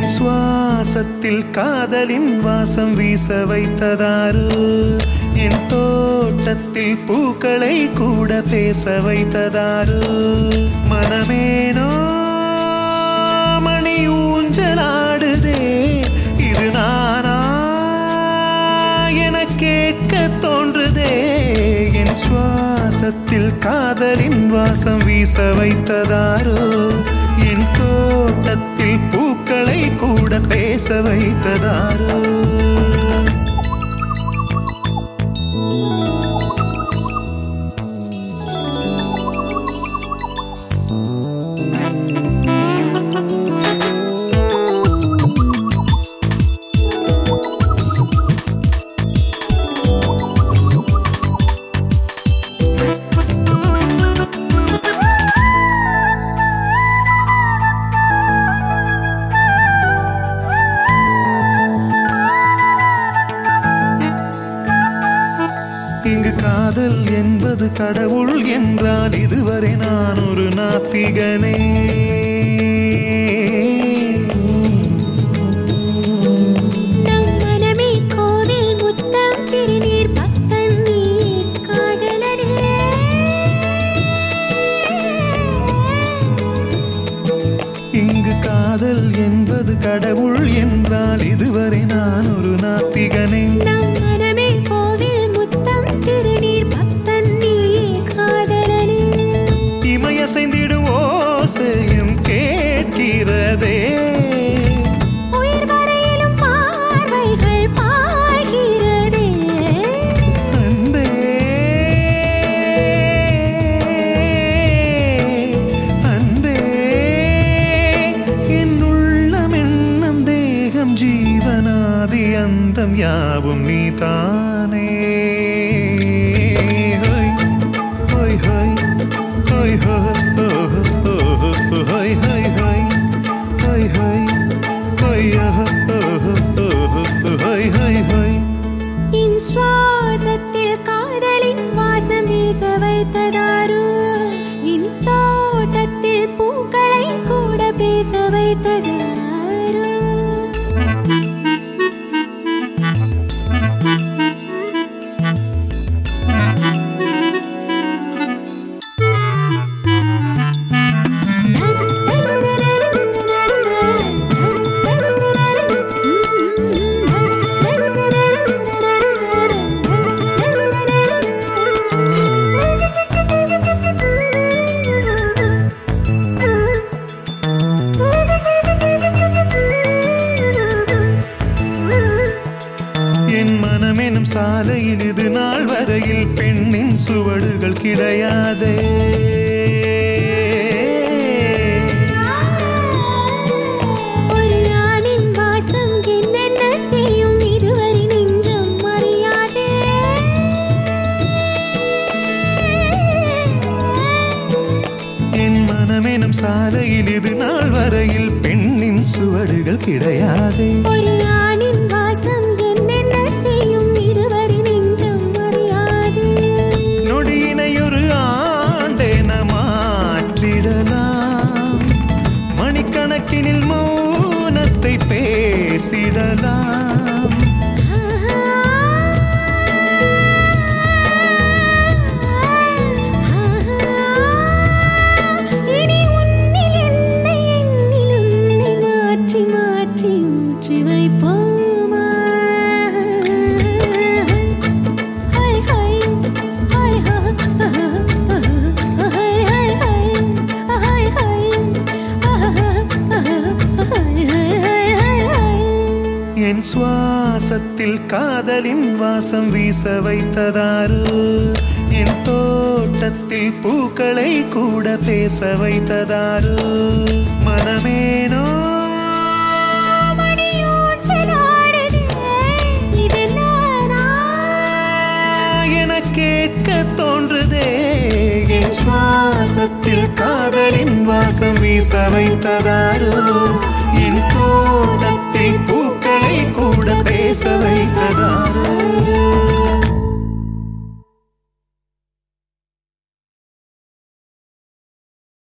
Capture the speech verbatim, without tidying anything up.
என் சுவாசத்தில் காதலின் வாசம் வீச வைத்ததாரு என் தோட்டத்தில் பூக்களை கூட பேச வைத்ததாரு மனமேனோ மணி ஊஞ்சலாடுதே இது நானா என கேட்க தோன்றுதே என் சுவாசத்தில் காதலின் வாசம் வீச வைத்ததாரோ என் தோட்டத்தில் பூக்களை கூட பேச வைத்ததாரோ இங்கு காதல் என்பது கடவுள் என்றால் இதுவரை நான் ஒரு நாத்திகனே நம் மனமே கோவில் முத்தம் திருநீர் பக்தன் நீ காதலனே இங்கு காதல் என்பது கடவுள் என்றால் இதுவரை நான் ஒரு நாத்திகனே இமையசைந்திடும் ஓசையும் கேட்கிறதே உயிர் வரையிலும் பார்வைகள் பார்க்கிறதே அன்பே அன்பே என் உள்ளம் எண்ணம் தேகம் ஜீவனாதி அந்தம் யாவும் நீதானே என் சுவாசத்தில் காதலின் வாசம் வீச வைத்ததாரு என் தோட்டத்தில் பூக்களை கூட பேச வைத்ததாரு என் மனமெனும் சாலையில் இது நாள் வரையில் பெண்ணின் சுவடுகள் கிடையாதே ஒரு நாளின் வாசம் என்னென்ன செய்யும் இதுவரை நெஞ்சம் அறியாதே என் மனமெனும் சாலையில் இது நாள் வரையில் பெண்ணின் சுவடுகள் கிடையாதே ஒரு நாளின் வாசம் என்னென்ன செய்யும் இதுவரை நெஞ்சம் அறியாதே நொடியினை ஒரு ஆண்டென மாற்றிடலாம் மணிக்கணக்கினில் மௌனத்தை பேசிடலாம் இனி உன்னில் என்னை என்னில் உன்னை மாற்றி மாற்றி ஊற்றி வைப்போமா ஹை ஹை ஹை ஹை ஹை ஹை என் சுவாசத்தில் காதலின் வாசம் வீச வைத்ததாரு என் தோட்டத்தில் பூக்களை கூட பேச வைத்ததாரு மனமேனோ என கேட்க தோன்றுதே என் சுவாசத்தில் காதலின் வாசம் வீச வைத்ததாரு என் தோட்டத்தில் பூக்களை கூட பேச வைத்த